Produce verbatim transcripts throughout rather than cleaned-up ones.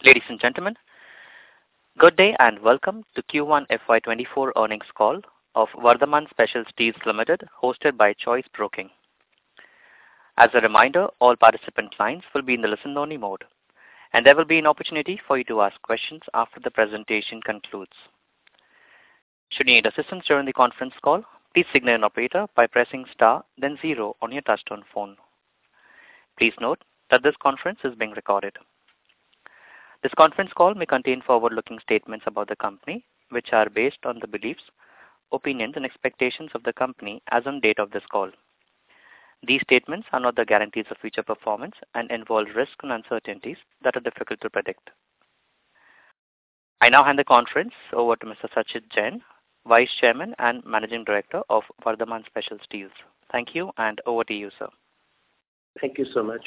Ladies and gentlemen, good day and welcome to Q one F Y twenty-four earnings call of Vardhman Special Steels Limited, hosted by Choice Broking. As a reminder, all participant lines will be in the listen-only mode, and there will be an opportunity for you to ask questions after the presentation concludes. Should you need assistance during the conference call, please signal an operator by pressing star, then zero on your touchtone phone. Please note that this conference is being recorded. This conference call may contain forward-looking statements about the company, which are based on the beliefs, opinions, and expectations of the company as on date of this call. These statements are not the guarantees of future performance and involve risks and uncertainties that are difficult to predict. I now hand the conference over to Mister Sachit Jain, Vice Chairman and Managing Director of Vardhman Special Steels. Thank you, and over to you, sir. Thank you so much.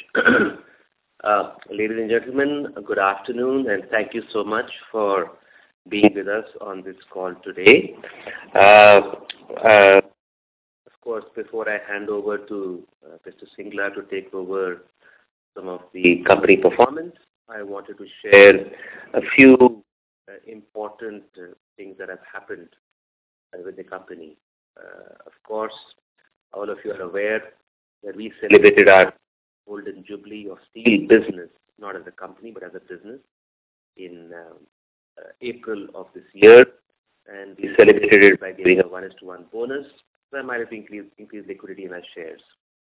Uh, ladies and gentlemen, good afternoon, and thank you so much for being with us on this call today. Uh, uh, of course, before I hand over to uh, Mister Singla to take over some of the company performance, I wanted to share a few uh, important uh, things that have happened uh, with the company. Uh, of course, all of you are aware that we celebrated our golden jubilee of steel business, not as a company, but as a business, in um, uh, April of this year. And we celebrated it by giving a one is to one bonus, primarily to increase, increase liquidity in our shares.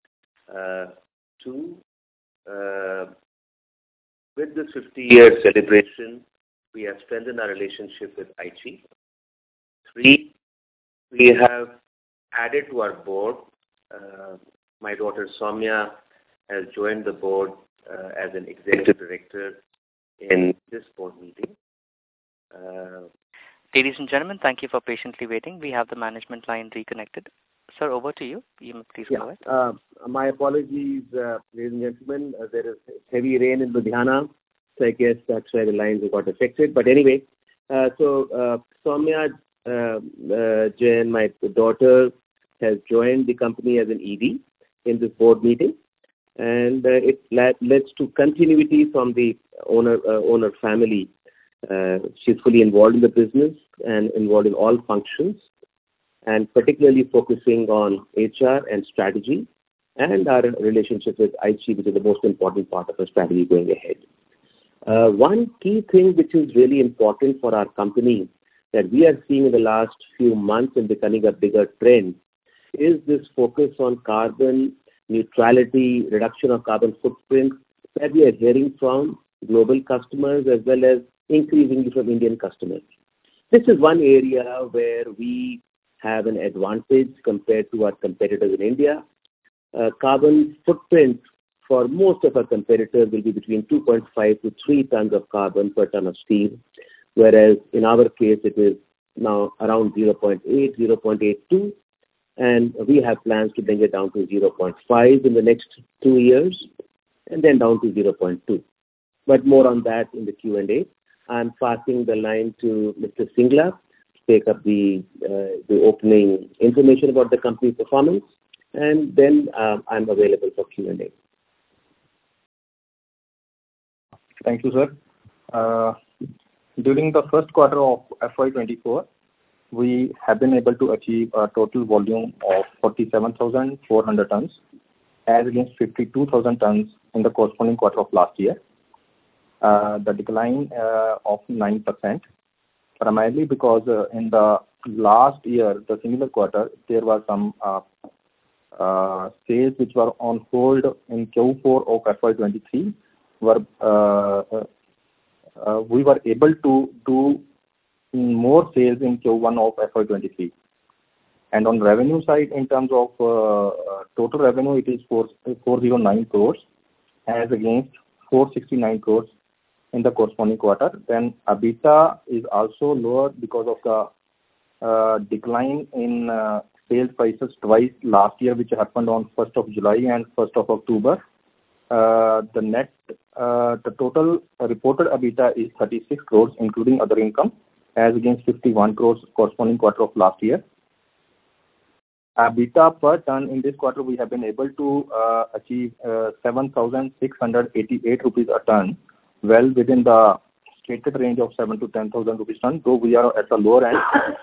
Uh, two, uh, with this fifty-year celebration, we have strengthened our relationship with Aichi. Three, we have added to our board. Uh, my daughter Soumya has joined the board uh, as an executive director in this board meeting. Uh, Ladies and gentlemen, thank you for patiently waiting. We have the management line reconnected. Sir, over to you. You may please yeah, go ahead. Uh, my apologies, uh, ladies and gentlemen. Uh, there is heavy rain in Ludhiana, so I guess that's why the lines got affected. But anyway, uh, so uh, Soumya uh, uh, Jain, my daughter, has joined the company as an E D in this board meeting. And uh, it leads to continuity from the owner uh, owner family. Uh, she's fully involved in the business and involved in all functions, and particularly focusing on H R and strategy and our relationship with Aichi, which is the most important part of our strategy going ahead. Uh, one key thing which is really important for our company that we are seeing in the last few months and becoming a bigger trend is this focus on carbon neutrality, reduction of carbon footprint that we are hearing from global customers as well as increasingly from Indian customers. This is one area where we have an advantage compared to our competitors in India. Uh, carbon footprint for most of our competitors will be between two point five to three tons of carbon per ton of steel, whereas in our case it is now around zero point eight, zero point eight two. And we have plans to bring it down to zero point five in the next two years and then down to zero point two. But more on that in the Q and A. I'm passing the line to Mister Singla to take up the, uh, the opening information about the company performance, and then uh, I'm available for Q and A. Thank you, sir. Uh, during the first quarter of F Y twenty-four, we have been able to achieve a total volume of forty-seven thousand four hundred tons as against fifty-two thousand tons in the corresponding quarter of last year. Uh, the decline uh, of nine percent, primarily because uh, in the last year, the similar quarter, there was some uh, uh, sales which were on hold in Q four of F Y twenty-three. Were, uh, uh, we were able to do more sales in Q one of F Y twenty-three. And on revenue side, in terms of uh, total revenue, it is four hundred nine crores as against four hundred sixty-nine crores in the corresponding quarter. Then EBITDA is also lower because of the uh, decline in uh, sales prices twice last year, which happened on first of July and first of October. Uh, the net, uh, the total reported EBITDA is thirty-six crores, including other income, as against fifty-one crores corresponding quarter of last year. EBITDA per ton in this quarter, we have been able to uh, achieve uh, seven thousand six hundred eighty-eight rupees a ton, well within the stated range of seven to ten thousand rupees ton, though we are at the lower end.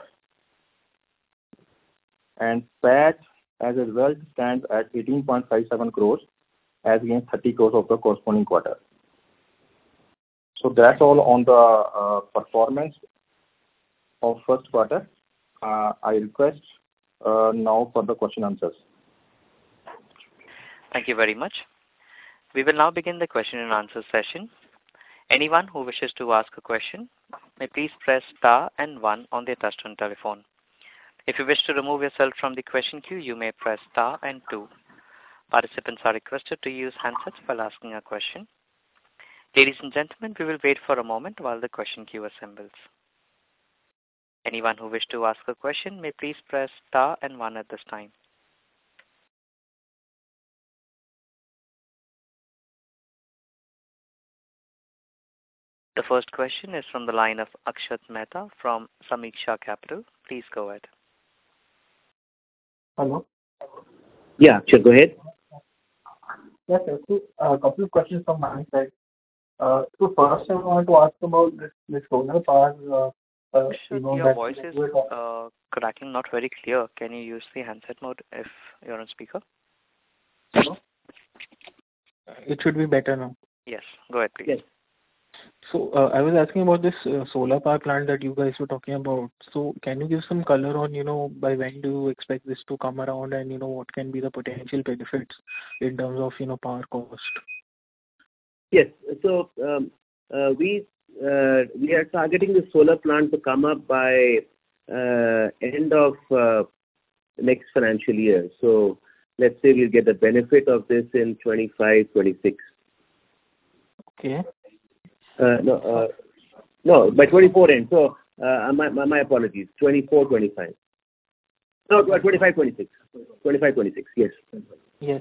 And P A T as a result stands at eighteen point five seven crores as against thirty crores of the corresponding quarter. So that's all on the uh, performance of first quarter. Uh, I request uh, now for the question answers. Thank you very much. We will now begin the question and answer session. Anyone who wishes to ask a question may please press star and one on their touchtone telephone. If you wish to remove yourself from the question queue, you may press star and two. Participants are requested to use handsets while asking a question. Ladies and gentlemen, we will wait for a moment while the question queue assembles. Anyone who wishes to ask a question may please press star and one at this time. The first question is from the line of Akshat Mehta from Samiksha Capital. Please go ahead. Hello. Yeah, sure, go ahead. Yes, sir. So, a couple of questions from my side. Uh, so first, I want to ask about this, this solar power. Uh, uh, you know, your voice is uh, cracking, not very clear. Can you use the handset mode if you're on speaker? Hello? It should be better now. Yes, go ahead, please. Yes. So uh, I was asking about this uh, solar power plant that you guys were talking about. So can you give some color on, you know, by when do you expect this to come around, and, you know, what can be the potential benefits in terms of, you know, power cost? Yes. So um, uh, we uh, we are targeting the solar plant to come up by uh, end of uh, next financial year. So let's say we'll get the benefit of this in twenty-five, twenty-six. Okay. Uh, no, uh, no, by twenty-four end. So uh, my, my my apologies. twenty-four, twenty-five. No, twenty-five, twenty-six. twenty-five, twenty-six. Yes. Yes.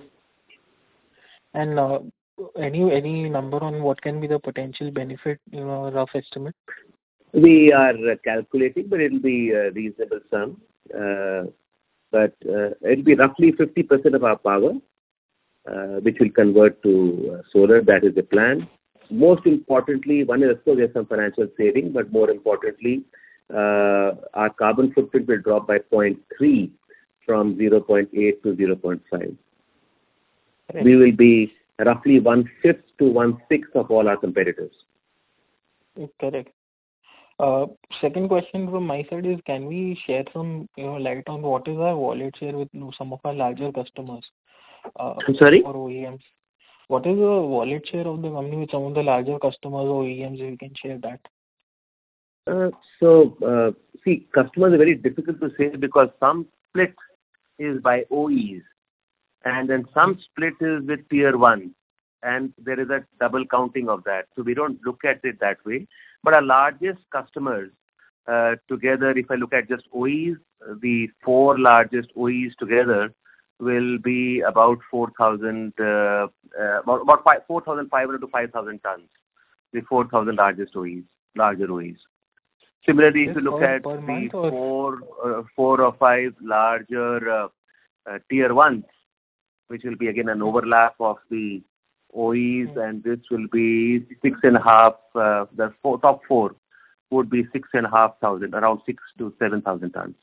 And uh, any any number on what can be the potential benefit, you know, rough estimate? We are uh, calculating, but it'll be a reasonable sum. Uh, but uh, it'll be roughly fifty percent of our power, uh, which will convert to uh, solar. That is the plan. Most importantly, one is, of course, there's some financial saving, but more importantly, uh, our carbon footprint will drop by zero point three from zero point eight to zero point five. Right. We will be roughly one-fifth to one-sixth of all our competitors. Correct. Uh, second question from my side is, can we share some, you know, light on what is our wallet share with, you know, some of our larger customers? Uh, I'm sorry? Or O E Ms. What is the wallet share of the company with some of the larger customers or O E Ms, if you can share that? Uh, so, uh, see, customers are very difficult to say because some split is by O Es and then some split is with tier one, and there is a double counting of that. So we don't look at it that way. But our largest customers uh, together, if I look at just O Es, the four largest O Es together will be about four thousand, uh, uh, about, about four thousand five hundred to five thousand tons, the four thousand largest O Es, larger O Es. Similarly, if you look at the four, uh, four or five larger uh, uh, tier ones, which will be again an overlap of the O Es, mm-hmm. and this will be six and a half, uh, the four, top four would be six and a half thousand, around six to seven thousand tons.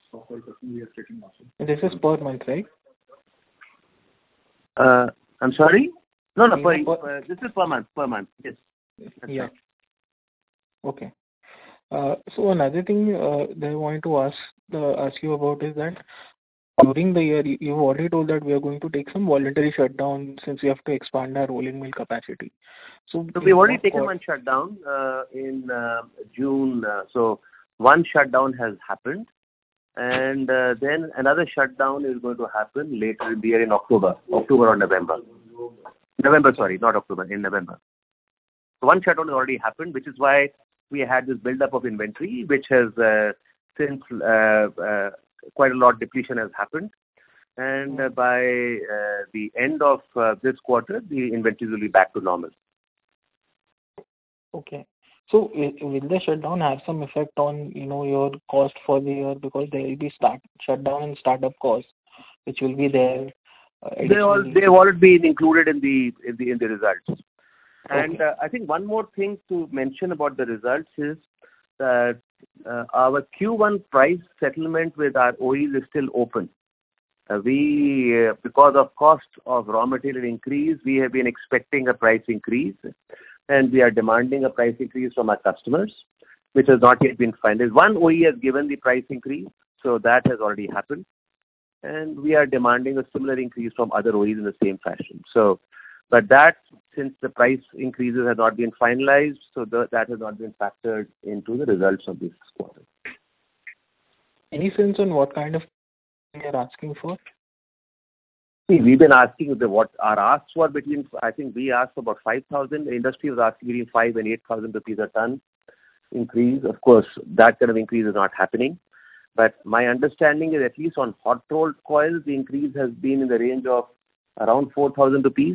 This is per month, right? Uh, I'm sorry? No, no, per, per, uh, this is per month, per month, yes. Yeah. Right. Okay. Uh, so another thing uh, that I wanted to ask uh, ask you about is that during the year, you, you've already told that we are going to take some voluntary shutdown since we have to expand our rolling mill capacity. So, so we've already taken one shutdown uh, in uh, June. Uh, so one shutdown has happened. And uh, then another shutdown is going to happen later in the year in October, October or November. November, sorry, not October, in November. So one shutdown has already happened, which is why we had this buildup of inventory, which has uh, since uh, uh, quite a lot of depletion has happened. And uh, by uh, the end of uh, this quarter, the inventories will be back to normal. Okay. So will the shutdown have some effect on, you know, your cost for the year, because there will be start shutdown and startup costs, which will be there? Uh, they all they've already been included in the in the in the results. And Okay. uh, I think one more thing to mention about the results is that uh, our Q one price settlement with our O Es is still open. Uh, we, uh, because of cost of raw material increase, we have been expecting a price increase, and we are demanding a price increase from our customers, which has not yet been finalized. One O E has given the price increase, so that has already happened, and we are demanding a similar increase from other O Es in the same fashion. So, but that, since the price increases have not been finalized, so the, that has not been factored into the results of this quarter. Any sense on what kind of thing you're asking for? See, we've been asking the, what our asks were between, I think we asked for about five thousand. The industry was asking between five and eight thousand rupees a ton increase. Of course, that kind of increase is not happening. But my understanding is at least on hot rolled coils, the increase has been in the range of around four thousand rupees.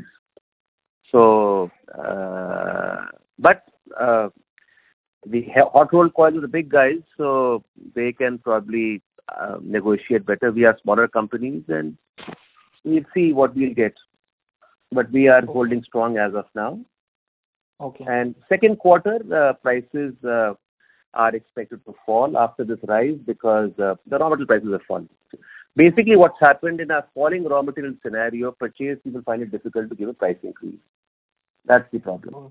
So, uh, but uh, the hot rolled coils are the big guys, so they can probably uh, negotiate better. We are smaller companies, and we'll see what we'll get. But we are holding strong as of now. Okay. And second quarter, uh, prices uh, are expected to fall after this rise because uh, the raw material prices have fallen. Basically, what's happened in a falling raw material scenario, purchase people find it difficult to give a price increase. That's the problem.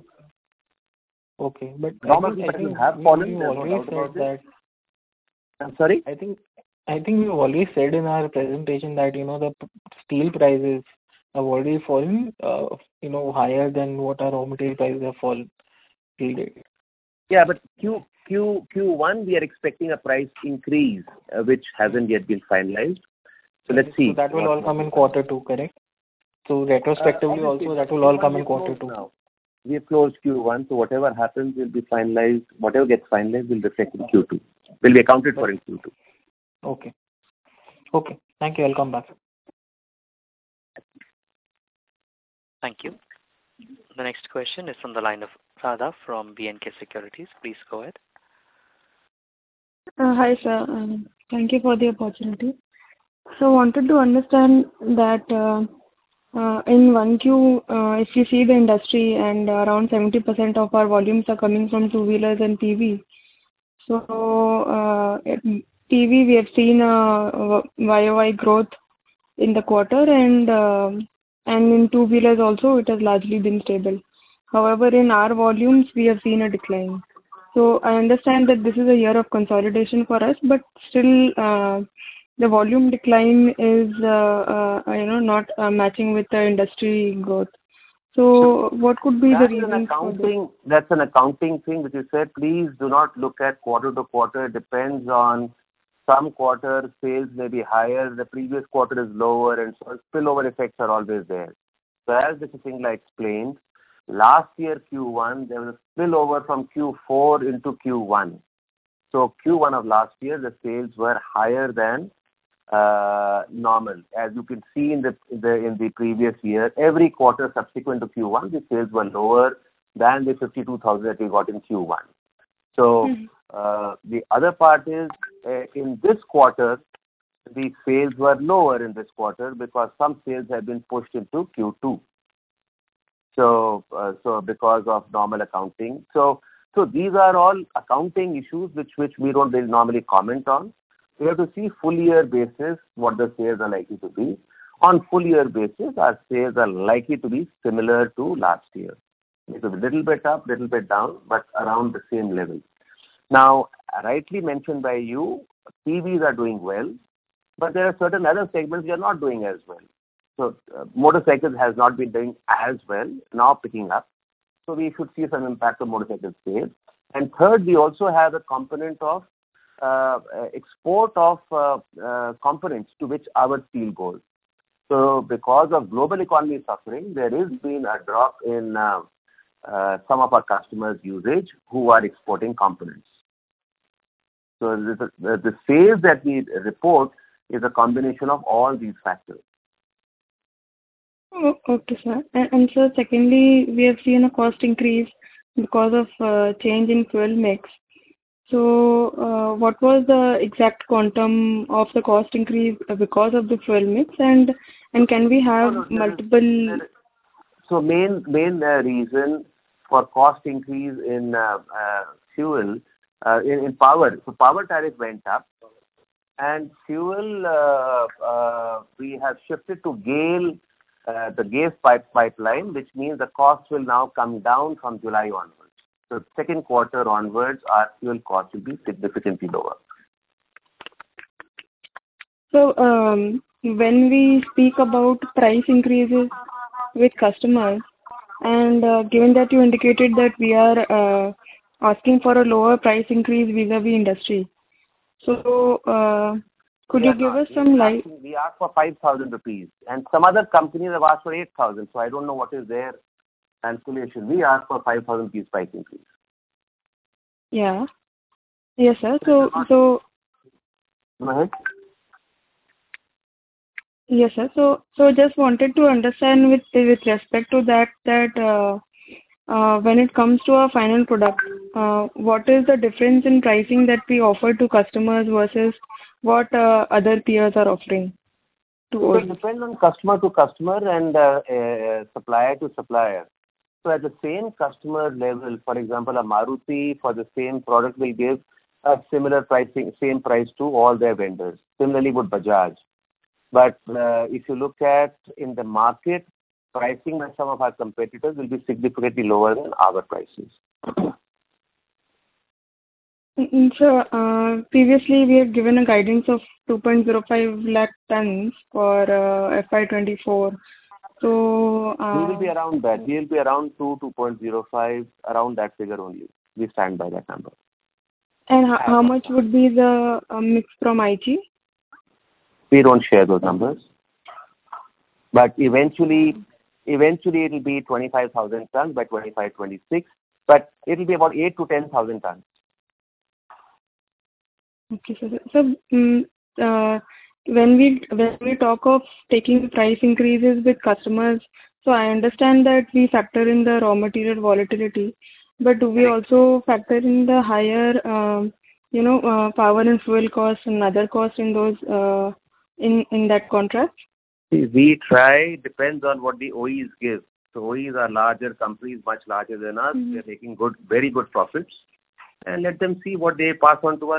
Okay, but Raw I think, material I prices think have we, fallen. we've There's no always doubt said about that. it. I'm sorry? I think I think we've always said in our presentation that, you know, the p- steel prices have already fallen, uh, you know, higher than what our raw material prices have fallen till date. Yeah, but Q, Q, Q1, we are expecting a price increase, uh, which hasn't yet been finalized. So let's see. So that will what- all come in quarter two, correct? So retrospectively Uh, obviously, also that will all Q one come we in have quarter closed two. now. We have closed Q one, so whatever happens will be finalized. Whatever gets finalized will reflect in Q two. Will be accounted for in Q two. Okay. Okay. Thank you. I'll come back. Thank you. The next question is from the line of Radha from B and K Securities. Please go ahead. Uh, Hi, sir. Um, Thank you for the opportunity. So wanted to understand that uh, uh, in one Q, uh, if you see the industry and around seventy percent of our volumes are coming from two-wheelers and P V. So uh, at P V, we have seen a Y O Y growth in the quarter, and uh, and in two-wheelers also, it has largely been stable. However, in our volumes, we have seen a decline. So I understand that this is a year of consolidation for us, but still, uh, the volume decline is, uh, uh, you know, not uh, matching with the industry growth. So what could be the That's an reason for this? accounting. That's an accounting thing which you said. Please do not look at quarter to quarter. It depends on some quarter sales may be higher, the previous quarter is lower, and so spillover effects are always there. So as this thing I explained, last year Q one there was a spillover from Q four into Q one. So Q one of last year the sales were higher than uh, normal. As you can see in the, the in the previous year, every quarter subsequent to Q one the sales were lower than the fifty-two thousand that we got in Q one. So Mm-hmm. uh, the other part is uh, in this quarter the sales were lower in this quarter because some sales have been pushed into Q two. So, uh, so because of normal accounting. So, so these are all accounting issues which, which we don't really normally comment on. We have to see full year basis what the sales are likely to be. On full year basis, our sales are likely to be similar to last year. It will be a little bit up, little bit down, but around the same level. Now, rightly mentioned by you, P Vs are doing well, but there are certain other segments which are not doing as well. So uh, motorcycles has not been doing as well, now picking up. So we should see some impact on motorcycle sales. And third, we also have a component of uh, export of uh, uh, components to which our steel goes. So because of global economy suffering, there has been a drop in uh, uh, some of our customers' usage who are exporting components. So the, the, the sales that we report is a combination of all these factors. Oh, okay, sir. And, and sir, secondly, we have seen a cost increase because of uh, change in fuel mix. So, uh, what was the exact quantum of the cost increase because of the fuel mix, and and can we have No, no, there is- multiple? there is- So main main uh, reason for cost increase in uh, uh, fuel, uh, in, in power. So power tariff went up, and fuel uh, uh, we have shifted to GAIL, uh, the gas pipe pipeline, which means the cost will now come down from July onwards. So second quarter onwards, our fuel cost will be significantly lower. So um, when we speak about price increases with customers, and uh, given that you indicated that we are uh, asking for a lower price increase vis-a-vis industry, so uh, could we you give not. us some light? Asking, we asked for five thousand rupees, and some other companies have asked for eight thousand. So I don't know what is their calculation. We asked for five thousand rupees price increase. Yeah. Yes, sir. So, so. Go ahead. Yes, sir. So, so just wanted to understand with with respect to that that uh, uh, when it comes to our final product, uh, what is the difference in pricing that we offer to customers versus what uh, other peers are offering to So us? it depends on customer to customer and uh, uh, supplier to supplier. So at the same customer level, for example, a Maruti for the same product will give a similar pricing, same price to all their vendors. Similarly with Bajaj. But uh, if you look at in the market, pricing by some of our competitors will be significantly lower than our prices. So, uh, previously we have given a guidance of two point zero five lakh tons for uh, F Y twenty-four. So, uh, we will be around that. We will be around two, two point zero five, around that figure only. We stand by that number. And h- how much would be the uh, mix from I G? We don't share those numbers. But eventually, eventually it will be twenty-five thousand tons by twenty-five twenty-six. But it will be about eight to ten thousand tons. Okay, so, so um, uh, when we when we talk of taking price increases with customers, so I understand that we factor in the raw material volatility, but do we also factor in the higher, um, you know, uh, power and fuel costs and other costs in those uh, in in that contract? We try, depends on what the O Es give. So O Es are larger companies, much larger than us. Mm-hmm. They're making good, very good profits, and let them see what they pass on to us.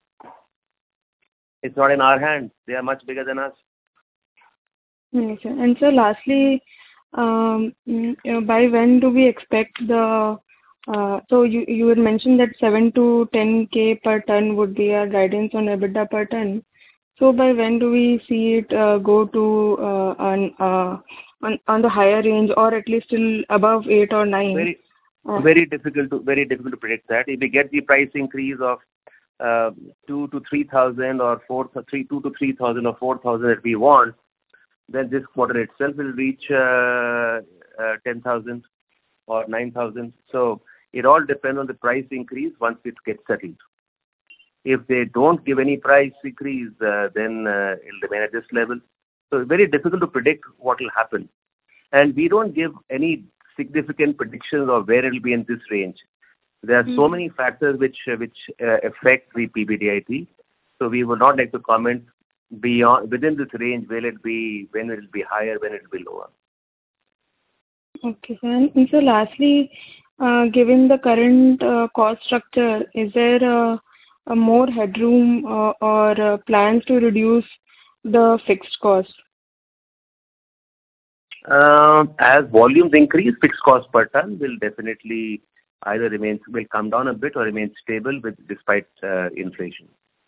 It's not in our hands. They are much bigger than us. Yes, sir. And so lastly, um, you know, by when do we expect the, uh, so you, you had mentioned that seven to ten K per ton would be our guidance on EBITDA per ton. So by when do we see it uh, go to uh, on, uh, on on the higher range, or at least still above eight or nine? Very, uh, very difficult to very difficult to predict that. If we get the price increase of uh, two to three thousand or four, three two to three thousand or four thousand that we want, then this quarter itself will reach uh, uh, ten thousand or nine thousand. So it all depends on the price increase once it gets settled. If they don't give any price increase, uh, then uh, it will remain at this level. So it's very difficult to predict what will happen. And we don't give any significant predictions of where it will be in this range. There are mm-hmm. so many factors which uh, which uh, affect the P B D I T. So we would not like to comment beyond within this range. Will it be when it will be higher, when it will be lower? Okay, sir. And so lastly, uh, given the current uh, cost structure, is there a, a more headroom uh, or uh, plans to reduce the fixed cost? Uh, as volumes increase, fixed cost per ton will definitely either remain will come down a bit or remain stable with despite uh, inflation.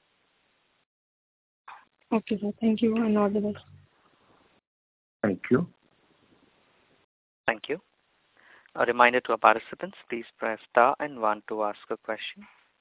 Okay, sir. Thank you, and all the best. Thank you. Thank you. A reminder to our participants, please press star and one to ask a question.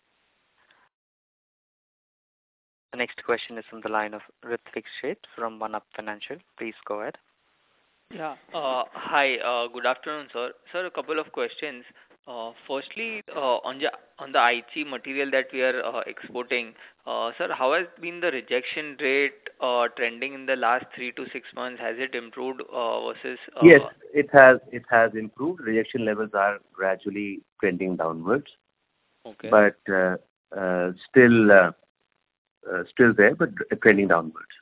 The next question is from the line of Ritvik Sheth from One Up Financial. Please go ahead. Yeah. Uh, hi. Uh, good afternoon, sir. Sir, a couple of questions. Uh, firstly, uh, on the on the I C material that we are uh, exporting, uh, sir, how has been the rejection rate uh, trending in the last three to six months? Has it improved uh, versus? Uh, yes, it has. It has improved. Rejection levels are gradually trending downwards. Okay. But uh, uh, still, uh, uh, still there, but trending downwards.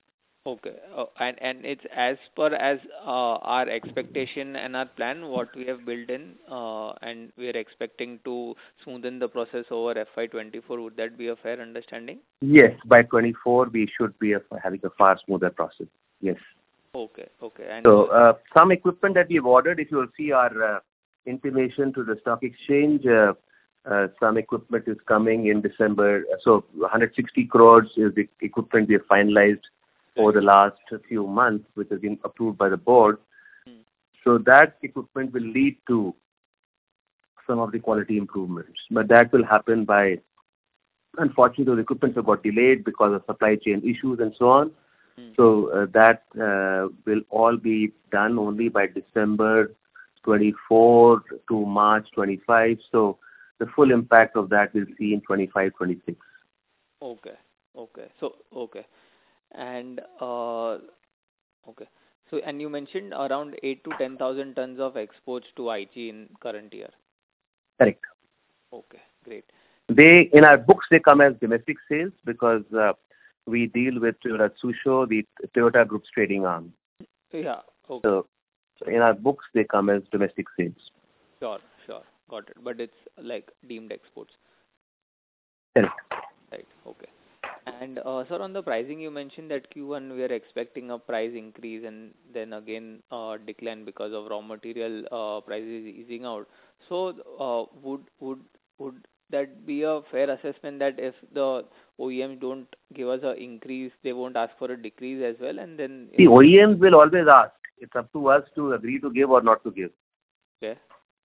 Okay. Uh, and and it's as per as uh, our expectation and our plan, what we have built in, uh, and we are expecting to smoothen the process over F Y twenty-four. Would that be a fair understanding? Yes, by twenty-four we should be a, having a far smoother process. Yes. Okay. Okay. And So uh, some equipment that we've ordered, if you will see our uh, intimation to the stock exchange, uh, uh, some equipment is coming in December. So one hundred sixty crores is the equipment we have finalized over the last few months, which has been approved by the board. Hmm. So that equipment will lead to some of the quality improvements. But that will happen by, unfortunately, those equipments have got delayed because of supply chain issues and so on. Hmm. So uh, that uh, will all be done only by December twenty-four to March twenty-five. So the full impact of that we'll see in twenty-five twenty-six. Okay. Okay. So, okay. And, uh, okay. So, and you mentioned around eight to ten thousand tons of exports to Aichi in current year. Correct. Okay. Great. They, in our books, they come as domestic sales because uh, we deal with Toyota Tsusho, the Toyota Group's trading arm. Yeah. Okay. So, so in our books, they come as domestic sales. Sure. Sure. Got it. But it's like deemed exports. Correct. Right. Okay. And uh, sir, on the pricing, you mentioned that Q one we are expecting a price increase and then again uh, decline because of raw material uh, prices easing out. So uh, would would would that be a fair assessment that if the O E Ms don't give us an increase, they won't ask for a decrease as well, and then The O E Ms will always ask. It's up to us to agree to give or not to give. Okay.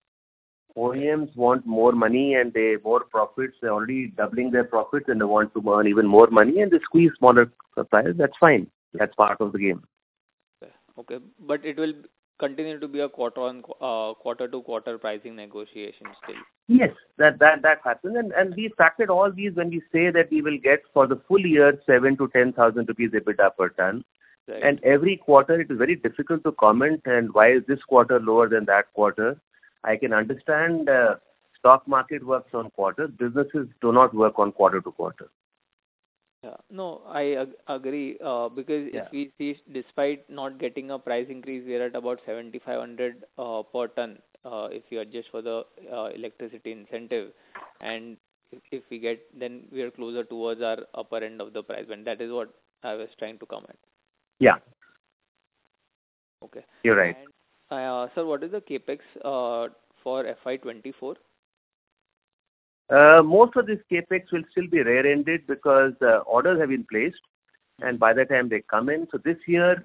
O E Ms want more money and they more profits. They're already doubling their profits and they want to earn even more money and they squeeze smaller suppliers. That's fine. That's part of the game. Okay. Okay. But it will continue to be a quarter on uh, quarter to quarter pricing negotiation still. Yes, that that that happens, and and we factored all these when we say that we will get for the full year seven to ten thousand rupees EBITDA per ton. Right. And every quarter it is very difficult to comment. And why is this quarter lower than that quarter? I can understand uh, stock market works on quarters. Businesses do not work on quarter to quarter. Yeah. No, I ag- agree uh, because Yeah. if we see, despite not getting a price increase, we are at about seventy-five hundred uh, per ton uh, if you adjust for the uh, electricity incentive, and if, if we get, then we are closer towards our upper end of the price band. That is what I was trying to comment. Yeah, Okay. you're right. And, uh, sir, what is the capex uh, for F Y twenty-four? Uh, most of this capex will still be rear-ended because uh, orders have been placed, and by the time they come in, so this year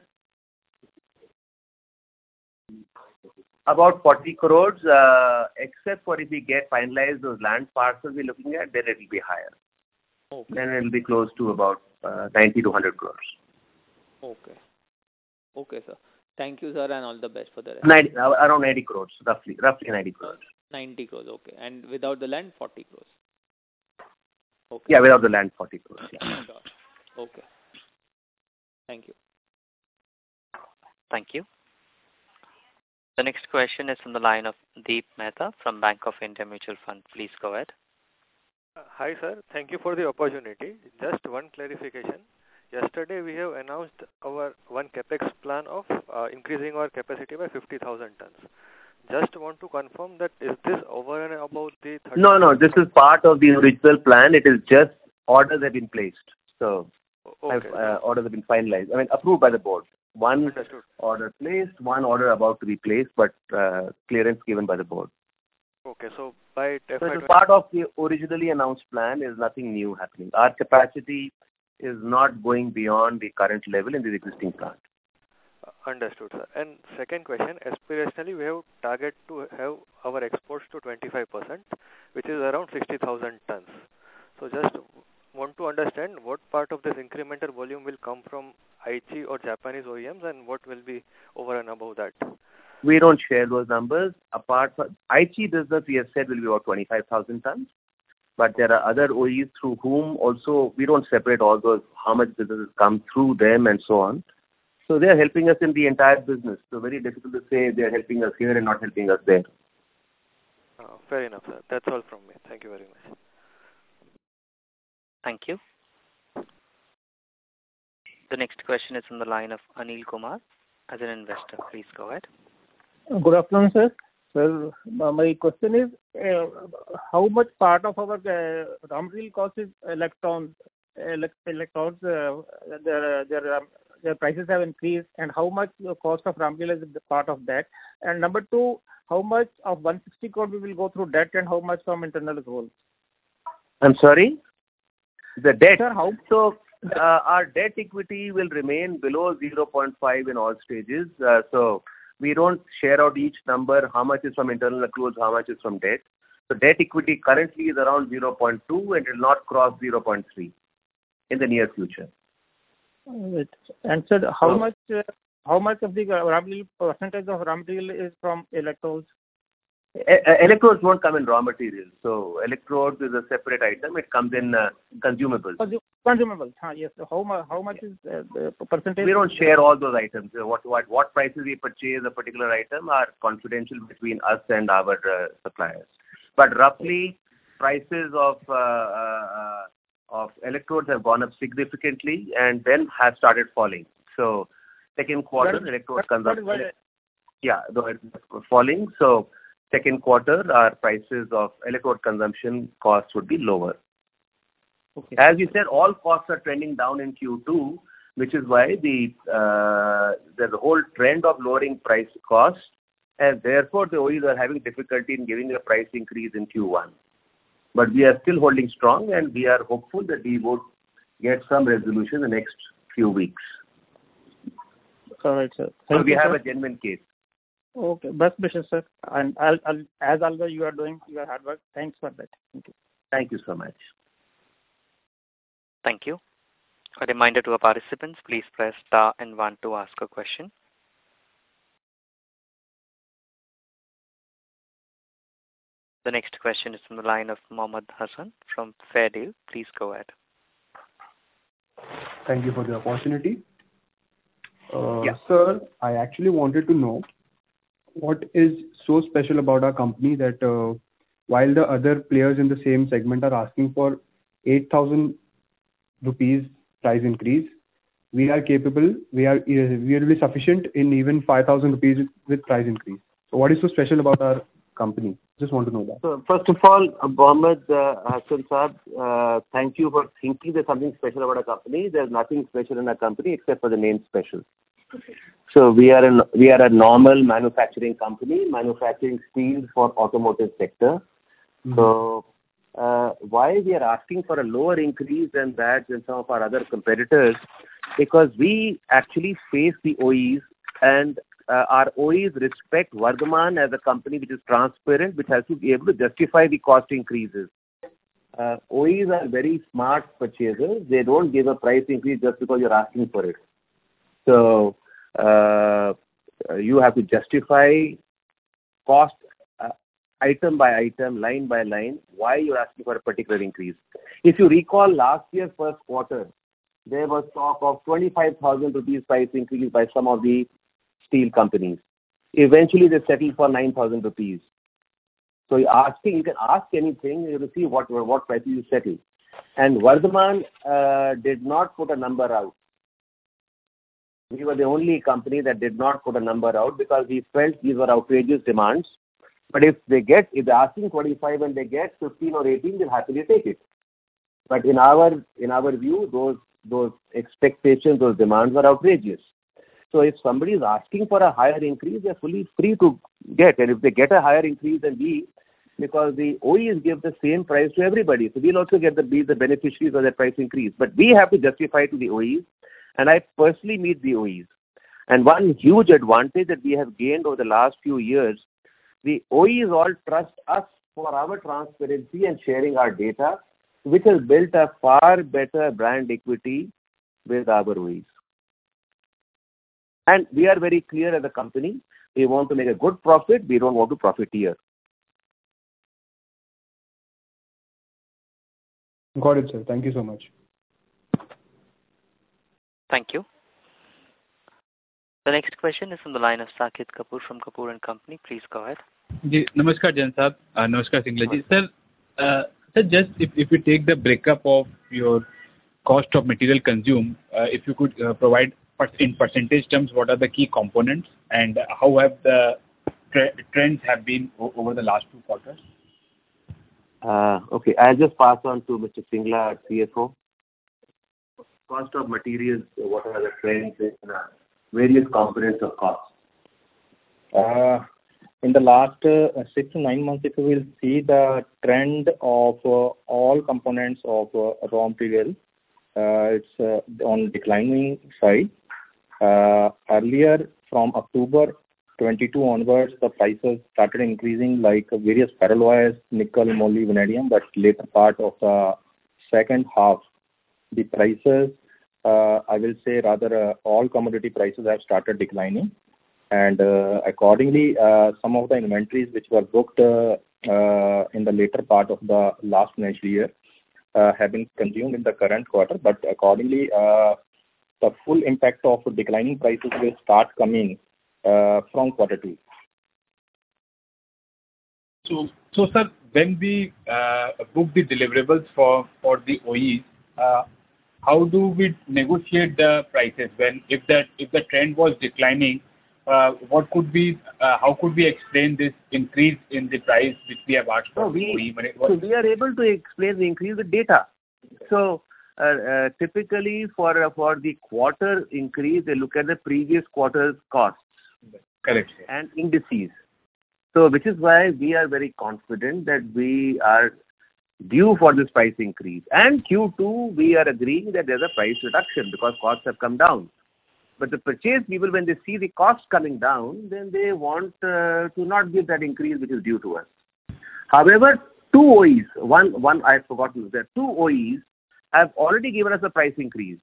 about forty crores, uh, except for if we get finalized those land parcels we're looking at, then it will be higher. Okay. Then it will be close to about uh, ninety to one hundred crores. Okay. Okay, sir. Thank you, sir, and all the best for the rest. ninety, uh, around ninety crores, roughly, roughly ninety crores. ninety crores, okay. And without the land, forty crores. Okay. Yeah, without the land, forty crores. Yeah. Sure. Okay. Thank you. Thank you. The next question is from the line of Deep Mehta from Bank of India Mutual Fund. Please go ahead. Uh, Hi, sir. Thank you for the opportunity. Just one clarification. Yesterday, we have announced our one capex plan of uh, increasing our capacity by fifty thousand tons. Just want to confirm that is this over and above the thirty No, no, this is part of the original plan. It is just orders have been placed. So, Okay. uh, orders have been finalized. I mean, approved by the board. One Understood. order placed, one order about to be placed, but uh, clearance given by the board. Okay. So by So F Y it is part of the originally announced plan. There is nothing new happening. Our capacity is not going beyond the current level in the existing plant. Understood, sir. And second question, aspirationally, we have target to have our exports to twenty-five percent, which is around sixty thousand tons. So just want to understand what part of this incremental volume will come from Aichi or Japanese O E Ms and what will be over and above that. We don't share those numbers. Apart from Aichi business, we have said will be about twenty-five thousand tons. But there are other O Es through whom also we don't separate all those, how much business come through them and so on. So they are helping us in the entire business. So very difficult to say they are helping us here and not helping us there. Uh, fair enough, sir. That's all from me. Thank you very much. Thank you. The next question is from the line of Anil Kumar as an investor. Please go ahead. Good afternoon, sir. Sir, my question is, uh, how much part of our uh, raw material cost is electrons? Elect- electrons, uh, their, their, um, their prices have increased, and how much the cost of raw material is part of that? And number two, how much of one hundred sixty crore we will go through debt and how much from internal accruals? I'm sorry? The debt. Sir, how? So, uh, our debt equity will remain below zero point five in all stages. Uh, so, we don't share out each number, how much is from internal accruals, how much is from debt. So, debt equity currently is around zero point two and it will not cross zero point three in the near future. Right. And sir, how much uh, how much of the raw material, percentage of raw material is from electrodes? E- electrodes won't come in raw materials. So, electrodes is a separate item. It comes in uh, consumables. Consumables. Huh, yes. So how, mu- how much is uh, the percentage? We don't share all those items. What what what prices we purchase a particular item are confidential between us and our uh, suppliers. But roughly, prices of uh, uh, of electrodes have gone up significantly and then have started falling. So, second quarter That is- electrode that- that is consumption, why- yeah, though it's falling. So, second quarter our prices of electrode consumption costs would be lower. Okay. As you said, all costs are trending down in Q two, which is why the uh, there's a whole trend of lowering price costs, and therefore the O Es are having difficulty in giving a price increase in Q one. But we are still holding strong, and we are hopeful that we would get some resolution in the next few weeks. All right, sir. So Thank we you, have sir. a genuine case. Okay, best wishes, sir. And I'll, I'll, as always, you are doing your hard work. Thanks for that. Thank you. Thank you so much. Thank you. A reminder to our participants, please press star and one to ask a question. The next question is from the line of Mohammed Hassan from Fairdeal. Please go ahead. Thank you for the opportunity. Uh, Yeah. Sir, I actually wanted to know what is so special about our company that uh, while the other players in the same segment are asking for eight thousand rupees price increase, we are capable, we are we will be sufficient in even five thousand rupees with price increase. So what is so special about our company? Just want to know that. So first of all, uh, Mohammed uh, Hassan Saab, uh, thank you for thinking there's something special about our company. There's nothing special in our company except for the name special. So we are an, we are a normal manufacturing company, manufacturing steel for automotive sector. Mm-hmm. So uh, why we are asking for a lower increase than that than some of our other competitors? Because we actually face the O Es, and uh, our O Es respect Vardhman as a company which is transparent, which has to be able to justify the cost increases. Uh, O Es are very smart purchasers. They don't give a price increase just because you're asking for it. So uh, you have to justify cost uh, item by item, line by line, why you're asking for a particular increase. If you recall last year's first quarter, there was talk of twenty-five thousand rupees price increase by some of the steel companies. Eventually, they settled for nine thousand rupees. So you're asking, you can ask anything, you will see what what prices you settle. And Vardhman uh, did not put a number out. We were the only company that did not put a number out because we felt these were outrageous demands. But if they get, if they're asking twenty-five and they get fifteen or eighteen, they'll happily take it. But in our in our view, those those expectations, those demands were outrageous. So if somebody is asking for a higher increase, they're fully free to get. And if they get a higher increase than we, because the O Es give the same price to everybody, so we'll also get the be the beneficiaries of that price increase. But we have to justify to the O Es. And I personally meet the O Es. And one huge advantage that we have gained over the last few years, the O Es all trust us for our transparency and sharing our data, which has built a far better brand equity with our O Es. And we are very clear as a company, we want to make a good profit, we don't want to profiteer. Got it, sir. Thank you so much. Thank you. The next question is from the line of Saket Kapoor from Kapoor and Company. Please go ahead. जी नमस्कार जैन साहब नमस्कार Singla ji sir sir just if if we take the breakup of your cost of material consumed, uh, if you could uh, provide in percentage terms, what are the key components and how have the tre- trends have been o- over the last two quarters? Uh, okay, I'll just pass on to Mister Singla, our C F O. Cost of materials, what are the trends in uh, various components of cost? Uh, in the last uh, six to nine months, if you will see the trend of uh, all components of uh, raw material, uh, it's uh, on declining side. Uh, earlier, from October twenty-two onwards, the prices started increasing like various ferroalloys, nickel, moly, vanadium, but later part of the second half, the prices, uh, I will say rather uh, all commodity prices have started declining. And uh, accordingly, uh, some of the inventories which were booked uh, uh, in the later part of the last financial year uh, have been consumed in the current quarter. But accordingly, uh, the full impact of declining prices will start coming uh, from quarter two. So, so sir, when we uh, book the deliverables for, for the O Es, uh, how do we negotiate the prices when if that if the trend was declining? Uh, what could be, uh, how could we explain this increase in the price which we have asked for? So we, so we are able to explain the increase with data. So uh, uh, typically for uh, for the quarter increase, they look at the previous quarter's costs. Correct. And indices. So which is why we are very confident that we are due for this price increase. And Q two, we are agreeing that there's a price reduction because costs have come down. But the purchase people, when they see the cost coming down, then they want uh, to not give that increase which is due to us. However, two O Es, one, one I forgot to say, two O Es have already given us a price increase,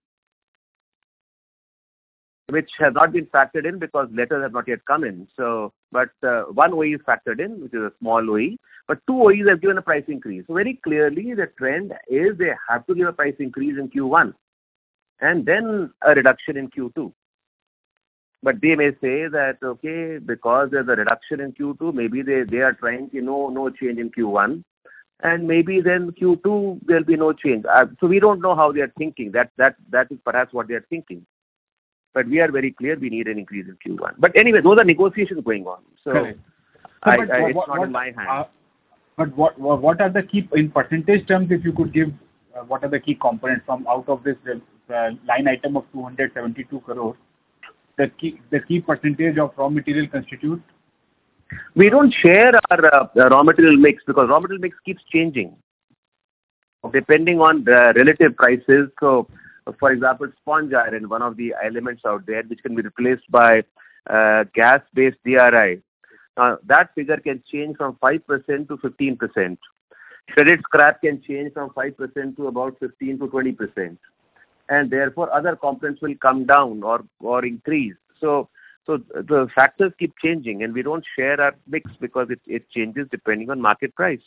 which has not been factored in because letters have not yet come in. So, but uh, one O E is factored in, which is a small O E, but two O Es have given a price increase. So very clearly, the trend is they have to give a price increase in Q one and then a reduction in Q two. But they may say that, okay, because there's a reduction in Q two, maybe they, they are trying to no, no change in Q one. And maybe then Q two, there'll be no change. Uh, so we don't know how they are thinking. That, that, that is perhaps what they are thinking. But we are very clear we need an increase in Q one. But anyway, those are negotiations going on. So, so I, but, I, it's what, not what, in my hands. Uh, but what, what what are the key, in percentage terms, if you could give, uh, what are the key components from out of this uh, line item of two hundred seventy-two crores? The key, the key percentage of raw material constitute? We don't share our uh, raw material mix because raw material mix keeps changing depending on the relative prices. So, for example, sponge iron, one of the elements out there which can be replaced by uh, gas-based D R I. Uh, that figure can change from five percent to fifteen percent. Shredded scrap can change from five percent to about fifteen to twenty percent. And therefore, other components will come down or, or increase. So, so the factors keep changing and we don't share our mix because it, it changes depending on market price.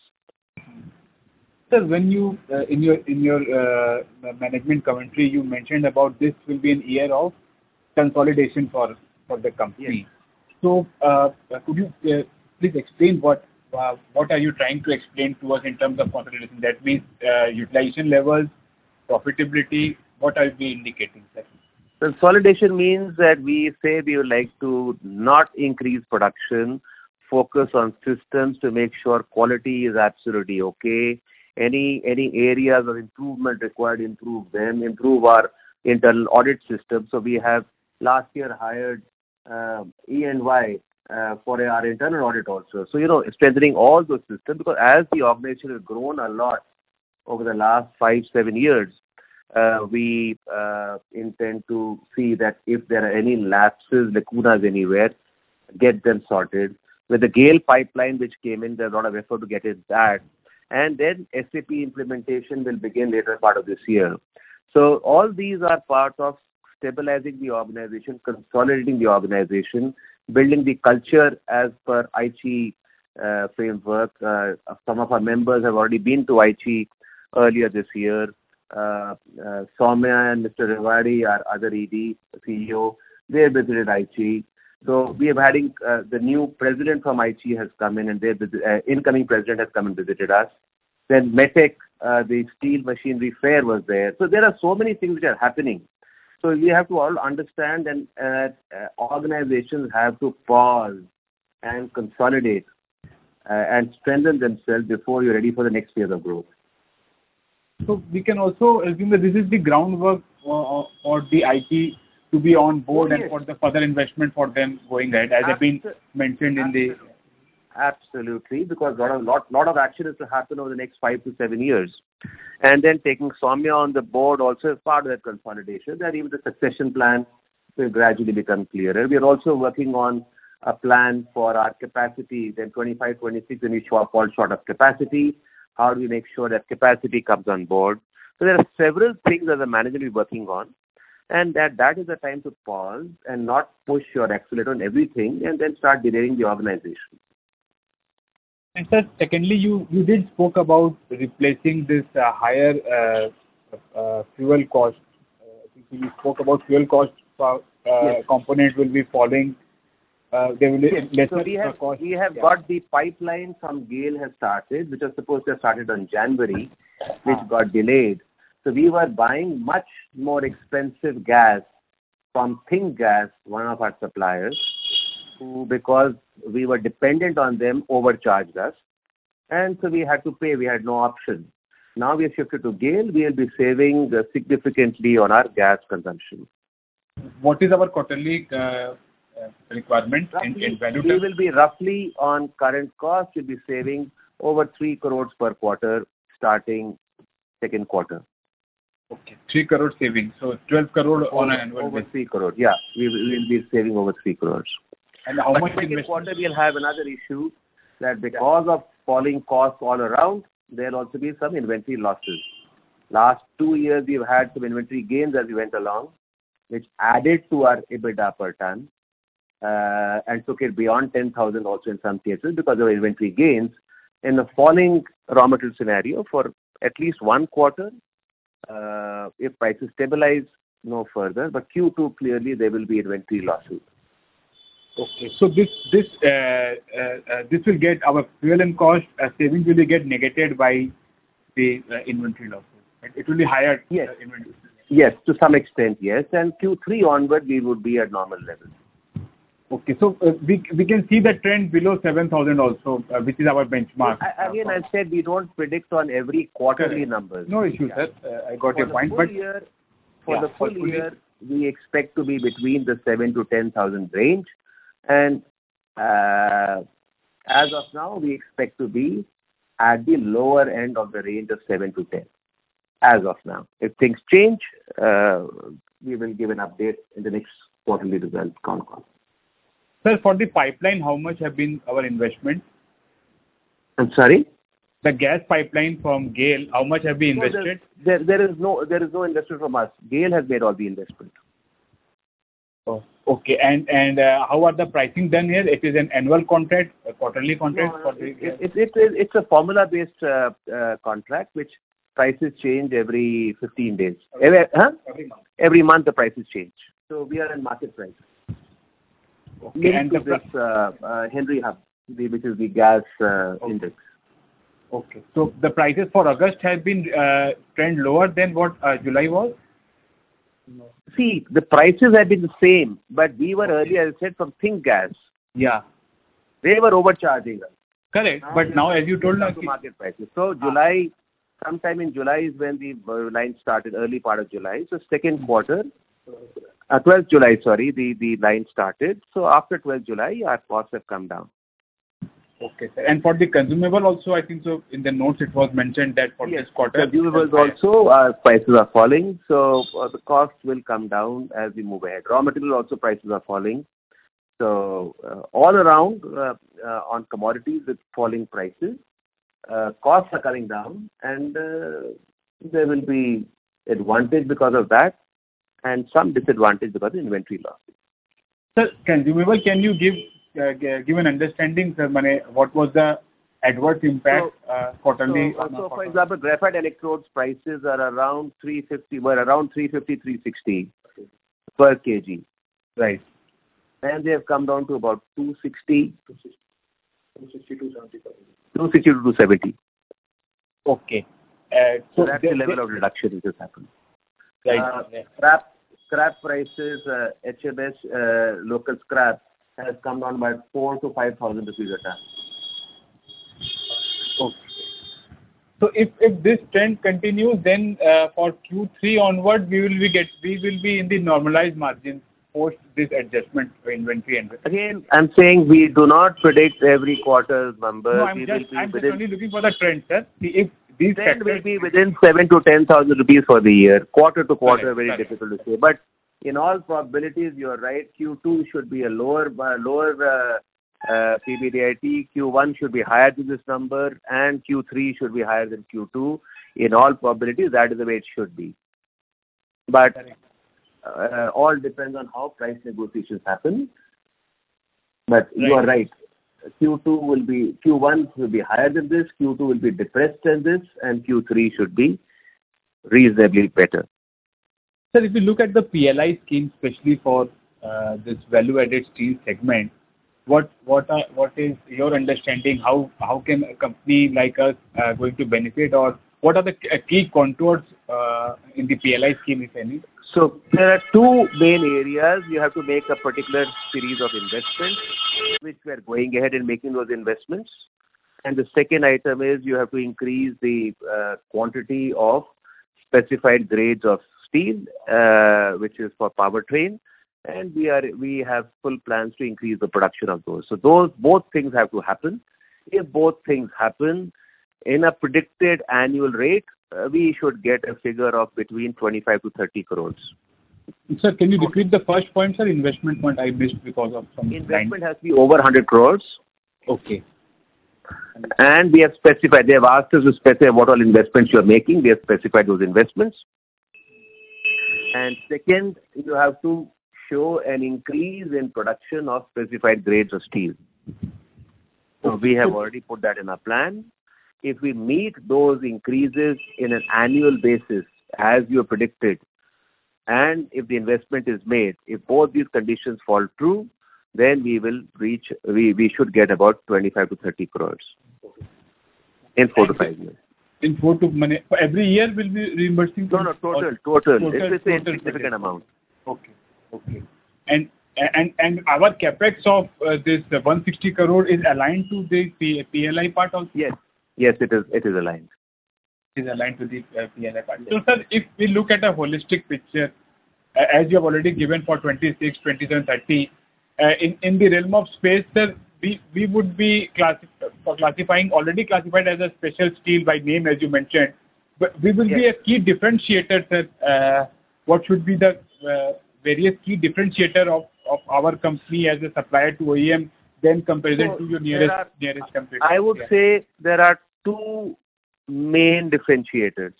Sir, when you, uh, in your in your uh, management commentary, you mentioned about this will be an year of consolidation for, for the company. Yes. So, uh, could you uh, please explain what uh, what are you trying to explain to us in terms of consolidation? That means uh, utilization levels, profitability. What are we indicating, sir? Consolidation means that we say we would like to not increase production, focus on systems to make sure quality is absolutely okay. Any any areas of improvement required, improve them, improve our internal audit system. So we have last year hired uh, E and Y uh, for our internal audit also. So, you know, strengthening all those systems because as the organization has grown a lot over the last five, seven years, uh, we uh, intend to see that if there are any lapses, lacunas anywhere, get them sorted. With the Gale pipeline which came in, there's a lot of effort to get it that. And then S A P implementation will begin later part of this year. So all these are part of stabilizing the organization, consolidating the organization, building the culture as per Aichi uh, framework. Uh, some of our members have already been to Aichi earlier this year. Uh, uh, Soumya and Mister Rewari, our other E D, C E O, they visited Aichi. So we have having uh, the new president from Aichi has come in and their uh, incoming president has come and visited us. Then METEC, uh, the steel machinery fair was there. So there are so many things which are happening. So we have to all understand, and uh, uh, organizations have to pause and consolidate uh, and strengthen themselves before you're ready for the next phase of growth. So we can also assume that this is the groundwork for, for the I T to be on board, oh, yes. and for the further investment for them going ahead, as has been mentioned in the... Absolutely, because a lot, lot, lot of action is to happen over the next five to seven years. And then taking Soumya on the board also is part of that consolidation, that even the succession plan will gradually become clearer. We are also working on a plan for our capacity, then twenty-five, twenty-six, when we fall short of capacity. How do we make sure that capacity comes on board? So there are several things as a manager we're working on, and that, that is the time to pause and not push your accelerator on everything and then start derailing the organization. And sir, secondly, you, you did spoke about replacing this uh, higher uh, uh, fuel cost. Uh, you spoke about fuel cost uh, yes. component will be falling. Uh, there will be yes. lesser so we have, cost. We have yeah. got the pipeline from GAIL has started, which was supposed to have started on January, which ah. got delayed. So we were buying much more expensive gas from Think Gas, one of our suppliers, who, because we were dependent on them, overcharged us. And so we had to pay. We had no option. Now we have shifted to GAIL. We will be saving uh, significantly on our gas consumption. What is our quarterly uh, requirement roughly, in, in value we terms? We will be roughly on current cost. We'll be saving over three crores per quarter starting second quarter. Okay, three crore savings. So twelve crore over, on an annual over basis. three crores. Yeah, we will we'll be saving over three crores. And how but much second investment? quarter we'll have another issue that because yeah. of falling costs all around, there'll also be some inventory losses. Last two years we've had some inventory gains as we went along, which added to our EBITDA per ton uh, and took it beyond ten thousand also in some cases because of inventory gains. In the falling raw material scenario for at least one quarter, uh, if prices stabilize no further, but Q two clearly there will be inventory losses. Okay, so this this uh, uh, uh, this will get our fuel and cost uh, savings will get negated by the uh, inventory losses. Right? It will be higher. Yes. Uh, inventory. Yes, to some extent, yes. And Q three onward, we would be at normal levels. Okay, so uh, we we can see the trend below seven thousand also, uh, which is our benchmark. I, again, uh, I said we don't predict on every quarterly correct. numbers. No issue, yeah. sir. Uh, I got for your point. But year, for yeah, the full for year, we expect to be between the seven to ten thousand range. And uh, as of now, we expect to be at the lower end of the range of seven to ten. As of now, if things change, uh, we will give an update in the next quarterly results con call. Sir, for the pipeline, how much have been our investment? I'm sorry. The gas pipeline from GAIL, how much have we invested? No, there, there, there is no there is no investment from us. GAIL has made all the investment. Oh, okay. And and uh, how are the pricing done here? It is an annual contract, a quarterly contract? No, for the, it, it, it, it, it's a formula-based uh, uh, contract, which prices change every fifteen days. Every, huh? every month. Every month the prices change. So we are in market price. Okay. And to the this uh, uh, Henry Hub, the, which is the gas uh, okay. index. Okay. So the prices for August have been uh, trend lower than what uh, July was? No. See, the prices have been the same, but we were okay. earlier, as I said, from Think Gas. Yeah. They were overcharging us. Correct. Now but now, as you told us, market prices. So ah. July, sometime in July is when the line started, early part of July. So second quarter, uh, twelfth July, sorry, the, the line started. So after twelfth July, our costs have come down. Okay, sir. And for the consumable also, I think so in the notes it was mentioned that for yes, this quarter... consumables also, our prices are falling. So uh, the costs will come down as we move ahead. Raw material also prices are falling. So uh, all around uh, uh, on commodities with falling prices, uh, costs are coming down, and uh, there will be advantage because of that and some disadvantage because of inventory losses. Sir, consumable, can you give uh, give an understanding, sir, what was the adverse impact so, uh, quarterly? So, so for example, graphite electrodes prices are around three fifty, were around three fifty, three sixty okay. per kg. Right. And they have come down to about two sixty, two sixty to two seventy. two sixty to two seventy. Okay. Uh, So so that's they- the level they- of reduction which has happened. Right. Uh, Yeah. Scrap scrap prices, uh, H M S uh, local scrap has come down by four to five thousand rupees a ton. Okay. So if if this trend continues, then uh, for Q three onward, we will be get we will be in the normalized margins post this adjustment for inventory and. Again, I'm saying we do not predict every quarter's number. No, I'm we just will be I'm just within, only looking for the trend, sir. See, if these trend factors will be within seven to ten thousand rupees for the year. Quarter to quarter, Correct, very correct. difficult to say. But in all probabilities, you're right. Q two should be a lower uh, lower uh, uh, P B D I T. Q one should be higher than this number, and Q three should be higher than Q two. In all probabilities, that is the way it should be. But uh, all depends on how price negotiations happen. But you are right. Q two will be, Q one will be higher than this, Q two will be depressed than this, and Q three should be reasonably better. Sir, if you look at the P L I scheme, especially for uh, this value-added steel segment, what what are, what is your understanding? How how can a company like us uh, going to benefit, or what are the key contours uh, in the P L I scheme, if any? So there are two main areas. You have to make a particular series of investments, which we are going ahead and making those investments. And the second item is you have to increase the uh, quantity of specified grades of steel, uh, which is for powertrain. And we are we have full plans to increase the production of those. So those both things have to happen. If both things happen in a predicted annual rate, uh, we should get a figure of between twenty-five to thirty crores. Sir, can you repeat the first point, sir? Investment point I missed because of some investment has to be over one hundred crores. Okay. And we have specified. They have asked us to specify what all investments you are making. We have specified those investments. And second, you have to show an increase in production of specified grades of steel. So we have already put that in our plan. If we meet those increases in an annual basis, as you predicted, and if the investment is made, if both these conditions fall true, then we will reach, we, we should get about twenty-five to thirty crores in four to five years. In four to money, every year will be reimbursing? No, no, total, total. total it's a significant amount. Okay, okay. And and and our capex of uh, this uh, one hundred sixty crore is aligned to the P- PLI part also? Yes, yes, it is. It is aligned. Is aligned to the uh, P L I part. So, sir, if we look at a holistic picture, uh, as you have already given for twenty-six, twenty-seven, thirty, uh, in in the realm of space, sir, we we would be classi- uh, classifying already classified as a special steel by name, as you mentioned. But we will yes. be a key differentiator, sir. Uh, what should be the uh, various key differentiator of, of our company as a supplier to O E M, then comparison so to your nearest are, nearest competitor? I would yeah. say there are two main differentiators.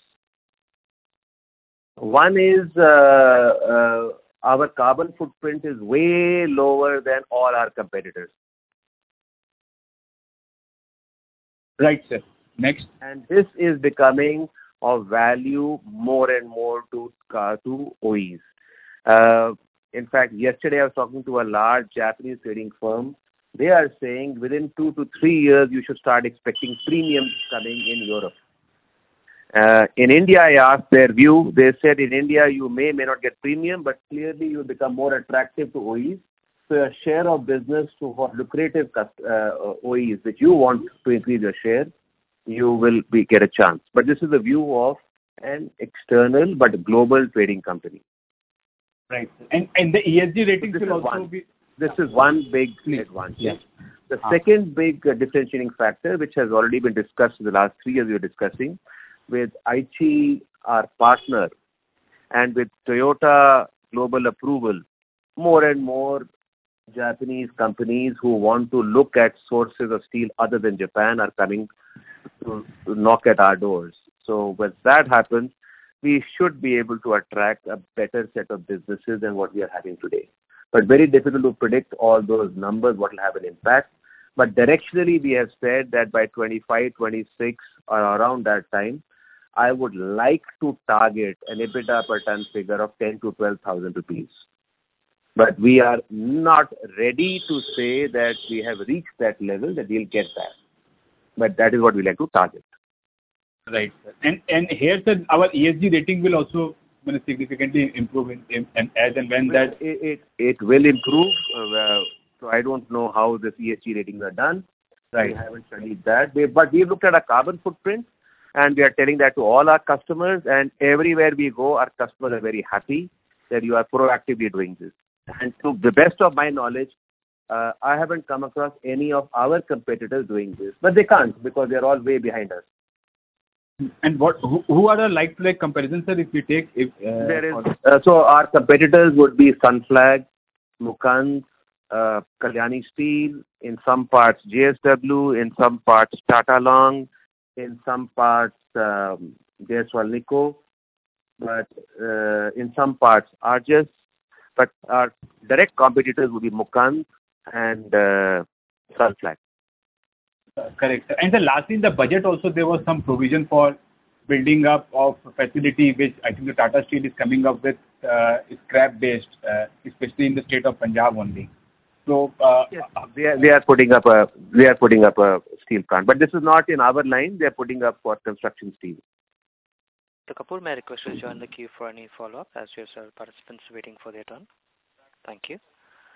One is uh, uh, our carbon footprint is way lower than all our competitors. Right, sir. Next. And this is becoming of value more and more to uh, to O Es. Uh, in fact, yesterday I was talking to a large Japanese trading firm. They are saying within two to three years you should start expecting premiums coming in Europe. Uh, in India, I asked their view. They said in India you may may not get premium, but clearly you become more attractive to O Es. So a share of business to for lucrative uh, O Es which you want to increase your share, you will be, get a chance. But this is the view of an external but global trading company. Right. And and the E S G ratings so will also one, be... This is one big advantage. Yeah. The ah. second big uh, differentiating factor, which has already been discussed in the last three years we were discussing, with Aichi, our partner, and with Toyota global approval, more and more Japanese companies who want to look at sources of steel other than Japan are coming to, to knock at our doors. So when that happens, we should be able to attract a better set of businesses than what we are having today. But very difficult to predict all those numbers, what will have an impact. But directionally, we have said that by twenty-five, twenty-six or around that time, I would like to target an EBITDA per ton figure of ten to twelve thousand rupees. But we are not ready to say that we have reached that level, that we'll get that. But that is what we like to target. Right, sir. And and here, sir, our E S G rating will also significantly improve in, in, and as and when well, that... It, it, it will improve. Uh, so I don't know how the E S G ratings are done. Right. We haven't studied that. We, but we've looked at our carbon footprint, and we are telling that to all our customers, and everywhere we go, our customers are very happy that you are proactively doing this. And to the best of my knowledge, uh, I haven't come across any of our competitors doing this. But they can't, because they're all way behind us. And what? Who, who are the like-to-like comparisons, sir, if we take... If, uh, there is, uh, so our competitors would be Sunflag, Mukand, uh, Kalyani Steel, in some parts J S W, in some parts Tata Long, in some parts um, Jaiswal Nico, but uh, in some parts Argus. But our direct competitors would be Mukand and uh, Sunflag. Uh, correct. And the lastly, in the budget also there was some provision for building up of facility, which I think the Tata Steel is coming up with uh, scrap based, uh, especially in the state of Punjab only. So uh, yes, they are they are putting up a they are putting up a steel plant, but this is not in our line. They are putting up for construction steel. Doctor Kapoor, may I request you to join the queue for any follow up, as you have several participants waiting for their turn. Thank you.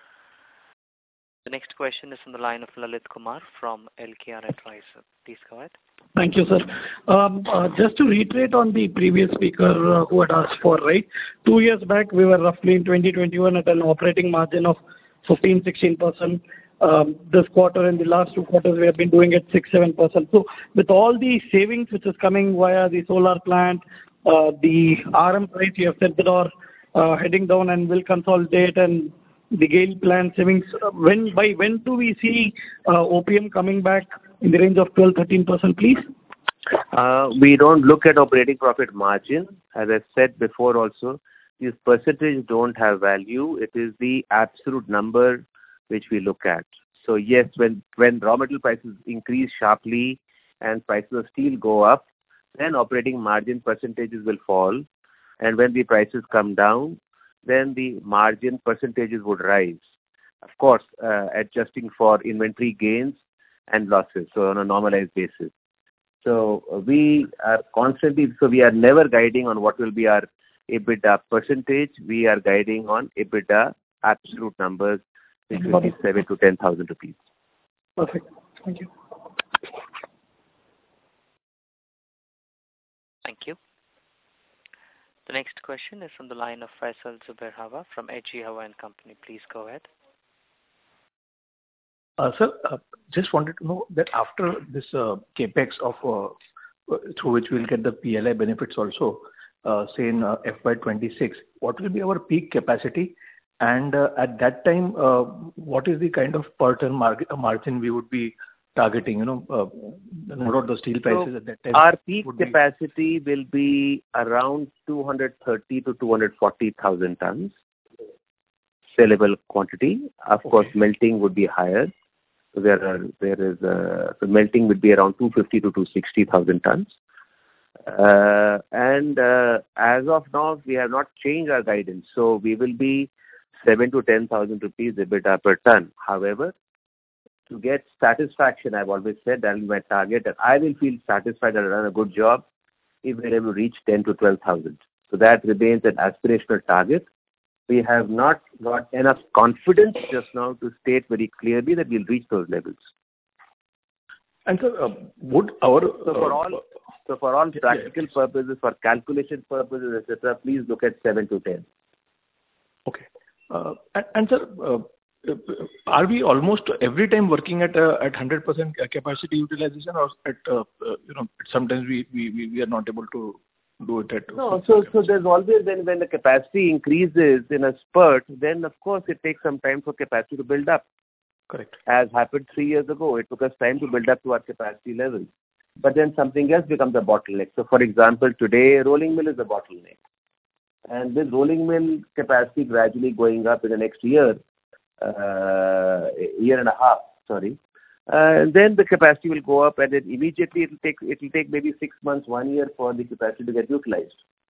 The next question is from the line of Lalit Kumar from L K R Advisor. Please go ahead. Thank you, sir. Um, uh, just to reiterate on the previous speaker uh, who had asked for, right? Two years back, we were roughly in twenty twenty-one at an operating margin of fifteen, sixteen percent. Um, this quarter and the last two quarters, we have been doing it six, seven percent. So with all the savings which is coming via the solar plant, uh, the R M price, you have said that are uh, heading down and will consolidate, and the GAIL plant savings, uh, when by when do we see uh, O P M coming back in the range of twelve, thirteen percent, please? Uh, we don't look at operating profit margin. As I said before also, these percentages don't have value. It is the absolute number which we look at. So yes, when, when raw material prices increase sharply and prices of steel go up, then operating margin percentages will fall. And when the prices come down, then the margin percentages would rise. Of course, uh, adjusting for inventory gains and losses, so on a normalized basis. So uh, we are constantly, so we are never guiding on what will be our EBITDA percentage. We are guiding on EBITDA absolute numbers, which will be seven to ten thousand rupees. Perfect. Thank you. Thank you. The next question is from the line of Faisal Zubair Hawa from H G Hawa and Company. Please go ahead. Uh, sir, uh, just wanted to know that after this uh, capex of uh, through which we'll get the P L I benefits also, uh, say in uh, F Y twenty-six, what will be our peak capacity? And uh, at that time, uh, what is the kind of per ton mar- margin we would be targeting? You know, uh, no doubt the steel prices so at that time. Our peak would capacity be... will be around two hundred thirty to two hundred forty thousand tons sellable quantity. Of okay. course, melting would be higher. So there are there is a, so melting would be around two hundred fifty to two hundred sixty thousand tons. Uh, and uh, as of now, we have not changed our guidance. So we will be seven to ten thousand rupees EBITDA per ton. However, to get satisfaction, I've always said that will be my target, and I will feel satisfied that I've done a good job if we're able to reach ten to twelve thousand. So that remains an aspirational target. We have not got enough confidence just now to state very clearly that we'll reach those levels. And so, uh, would our so for uh, all so for all practical yes. purposes, for calculation purposes, et cetera, please look at seven to ten. Okay. Uh, and, and sir, uh, are we almost every time working at uh, at one hundred percent capacity utilization, or at uh, uh, you know sometimes we, we we are not able to do it at no so so there's always when when the capacity increases in a spurt, then of course it takes some time for capacity to build up. Correct. As happened three years ago, it took us time to build up to our capacity levels. But then something else becomes a bottleneck. So for example, today rolling mill is a bottleneck. And with rolling mill capacity gradually going up in the next year, uh, year and a half, sorry, uh, then the capacity will go up, and then immediately it will take it will take maybe six months, one year for the capacity to get utilized.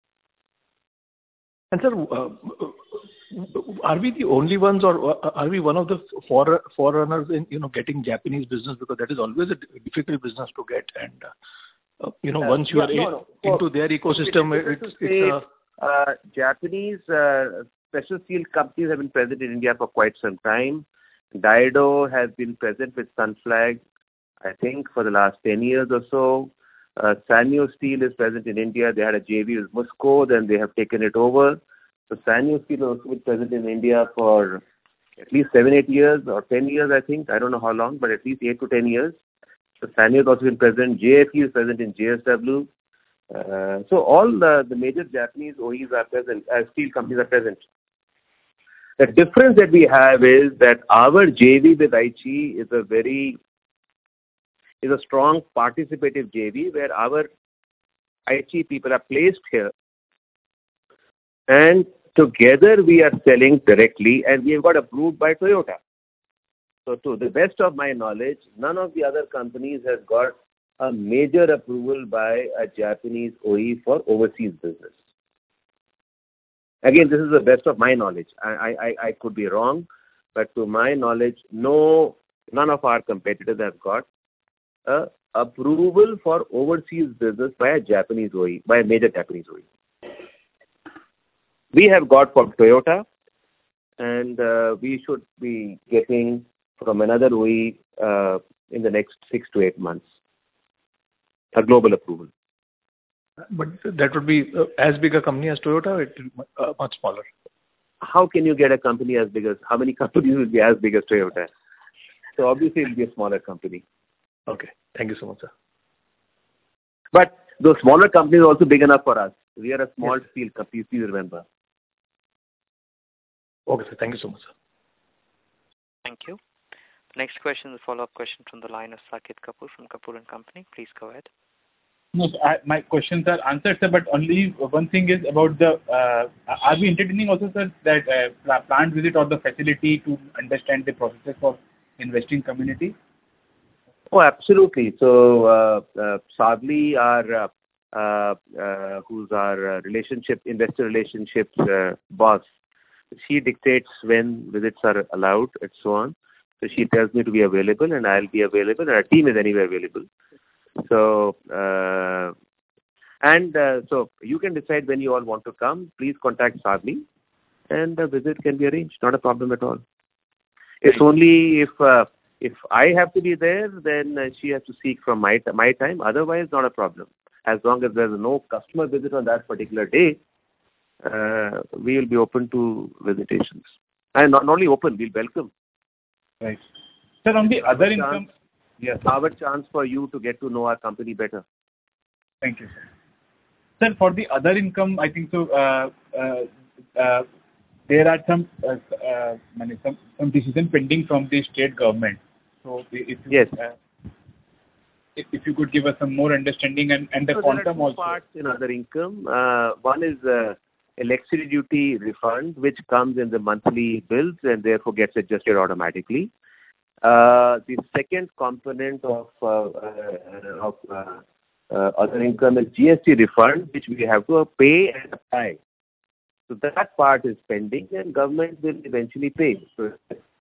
And sir, uh, are we the only ones, or are we one of the for, forerunners in you know getting Japanese business, because that is always a difficult business to get, and uh, you know, Uh, once you yeah, are no, in- no. So into their ecosystem, it- it's, it's, it's say, a... uh, Japanese uh, special steel companies have been present in India for quite some time. Daido has been present with Sunflag, I think, for the last ten years or so. Uh, Sanyo Steel is present in India. They had a J V with Musco, then they have taken it over. So Sanyo Steel has also been present in India for at least seven, eight years or ten years, I think. I don't know how long, but at least eight to ten years. So Sanyo has also been present. J F E is present in J S W. Uh, so all the, the major Japanese O Es are present, uh, steel companies are present. The difference that we have is that our J V with Aichi is a very, is a strong participative J V where our Aichi people are placed here and together we are selling directly and we have got approved by Toyota. So to the best of my knowledge, none of the other companies has got a major approval by a Japanese O E for overseas business. Again, this is the best of my knowledge. I, I, I could be wrong, but to my knowledge, no, none of our competitors have got a approval for overseas business by a Japanese O E, by a major Japanese O E. We have got from Toyota, and uh, we should be getting from another O E uh, in the next six to eight months. A global approval. But that would be uh, as big a company as Toyota, or it will be uh, much smaller? How can you get a company as big as, how many companies will be as big as Toyota? So obviously it will be a smaller company. Okay. Thank you so much, sir. But those smaller companies are also big enough for us. We are a small Yes. steel company, please remember. Okay, sir. Thank you so much, sir. Thank you. The next question is a follow-up question from the line of Saket Kapoor from Kapoor and Company. Please go ahead. No, so I, my questions are answered, sir, but only one thing is about the, uh, are we entertaining also, sir, that uh, plant visit or the facility to understand the processes for investing community? Oh, absolutely. So, uh, uh, Sadli, our, uh, uh, uh, who's our uh, relationship, investor relationships uh, boss, she dictates when visits are allowed and so on. So she tells me to be available and I'll be available and our team is anyway available. So, uh, and uh, so you can decide when you all want to come. Please contact Sadli and the visit can be arranged. Not a problem at all. It's only if uh, if I have to be there, then uh, she has to seek from my, my time. Otherwise, not a problem. As long as there's no customer visit on that particular day, uh, we will be open to visitations. And not only open, we'll welcome. Right. Sir, on the other Our income, chance, yes, our chance for you to get to know our company better. thank you, sir. Sir, for the other income, I think so, uh, uh, uh, there are some, uh, uh, some some decision pending from the state government. So if you, Yes. uh, if, if you could give us some more understanding and, and the So there are quantum two also. parts in other income. Uh, one is uh, electricity duty refund, which comes in the monthly bills and therefore gets adjusted automatically. Uh, the second component of uh, uh, of uh, uh, other income is G S T refund, which we have to pay and apply. So that part is pending, and government will eventually pay. So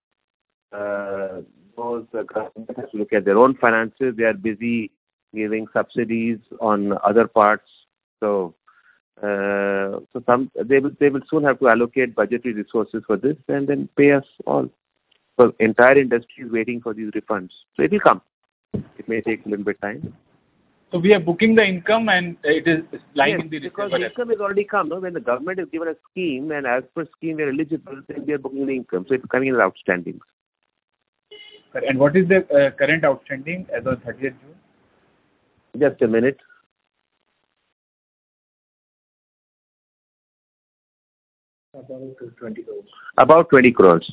uh, those uh, government has to look at their own finances. They are busy giving subsidies on other parts. So uh, so some they will they will soon have to allocate budgetary resources for this and then pay us all. So entire industry is waiting for these refunds. So it will come. It may take a little bit time. So we are booking the income and it is lying Yes, in the because receiver. the income has already come. No? When the government has given a scheme and as per scheme we are eligible, then we are booking the income. So it's coming in as outstandings. And what is the uh, current outstanding as of thirtieth June? Just a minute. About twenty crores. About twenty crores.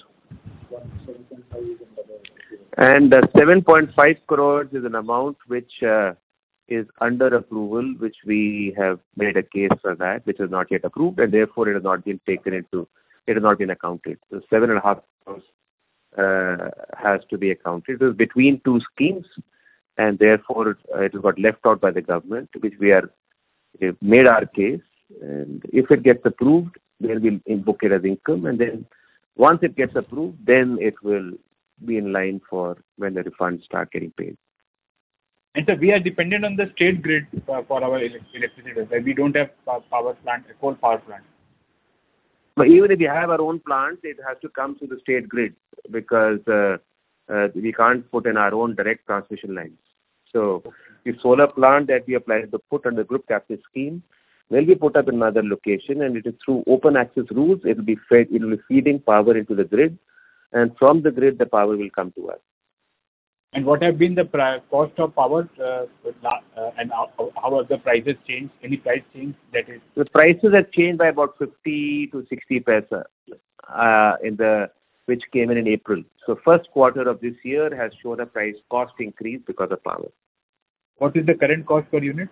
And uh, seven point five crores is an amount which uh, is under approval, which we have made a case for that, which is not yet approved, and therefore it has not been taken into, it has not been accounted. So seven and a half crores uh, has to be accounted. It is between two schemes, and therefore uh, it has got left out by the government, which we are we have made our case, and if it gets approved, then we'll book it as income, and then once it gets approved, then it will be in line for when the refunds start getting paid. And so we are dependent on the state grid for, for our elec- electricity. Like we don't have pow- power plant, coal power plant. But even if we have our own plants, it has to come through the state grid because uh, uh, we can't put in our own direct transmission lines. So the solar plant that we are planning to put under the group captive scheme will be put up in another location, and it is through open access rules. It will be fed. It will be feeding power into the grid, and from the grid, the power will come to us. And what have been the pri- cost of power uh, uh, and how, how have the prices changed? Any price change that is? The prices have changed by about fifty to sixty paisa uh, in the which came in in April. So first quarter of this year has shown a price cost increase because of power. What is the current cost per unit?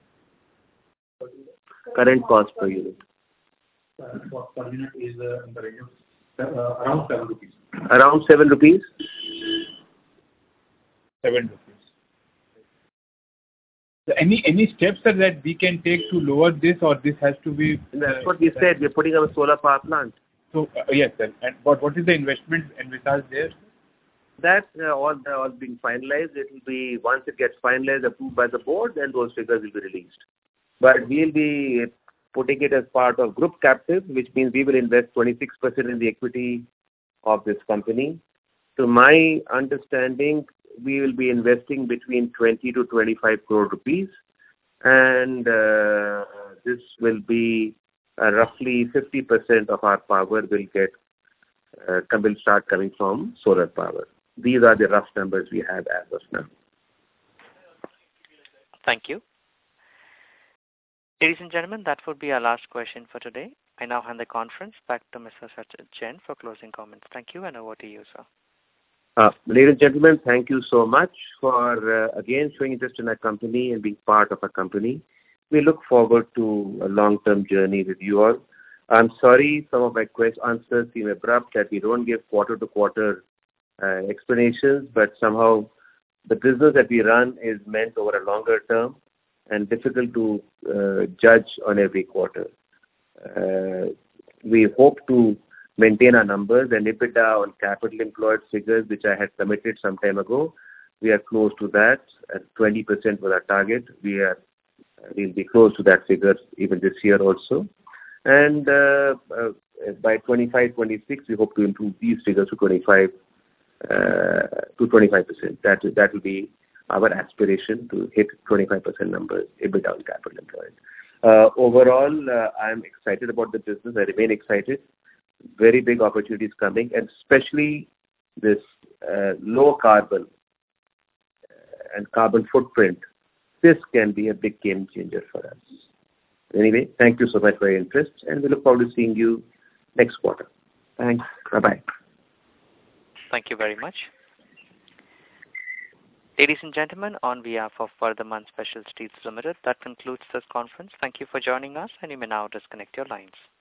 Current cost per unit. Current cost per unit is uh, in the range of uh, around seven rupees. Around seven rupees. Seven rupees. So any any steps sir, that we can take to lower this, or this has to be? That's what we said. We're putting up a solar power plant. So uh, yes, sir. And what what is the investment envisaged there? That uh, all uh, all being finalized. It will be once it gets finalized, approved by the board, then those figures will be released. But we'll be putting it as part of group captive, which means we will invest twenty-six percent in the equity of this company. To my understanding, we will be investing between twenty to twenty-five crore rupees, and uh, this will be uh, roughly fifty percent of our power will get uh, will start coming from solar power. These are the rough numbers we have as of now. Thank you. Ladies and gentlemen, that would be our last question for today. I now hand the conference back to Mister Sachin Jain for closing comments. Thank you, and over to you, sir. Uh, ladies and gentlemen, thank you so much for, uh, again, showing interest in our company and being part of our company. We look forward to a long-term journey with you all. I'm sorry some of my quest- answers seem abrupt, that we don't give quarter-to-quarter uh, explanations, but somehow the business that we run is meant over a longer term and difficult to uh, judge on every quarter. Uh, we hope to maintain our numbers, and EBITDA on capital employed figures, which I had committed some time ago, we are close to that. At twenty percent was our target. We are, we'll be close to that figure even this year also. And uh, uh, by twenty-five, twenty-six, we hope to improve these figures to twenty-five uh, to twenty-five percent. That that will be our aspiration, to hit twenty-five percent numbers EBITDA on capital employed. Uh, overall, uh, I'm excited about the business. I remain excited. Very big opportunities coming, and especially this uh, low carbon uh, and carbon footprint. This can be a big game changer for us. Anyway, thank you so much for your interest, and we look forward to seeing you next quarter. Thanks. Bye-bye. Thank you very much. Ladies and gentlemen, on behalf of Vardhman Special Steels Limited, that concludes this conference. Thank you for joining us, and you may now disconnect your lines.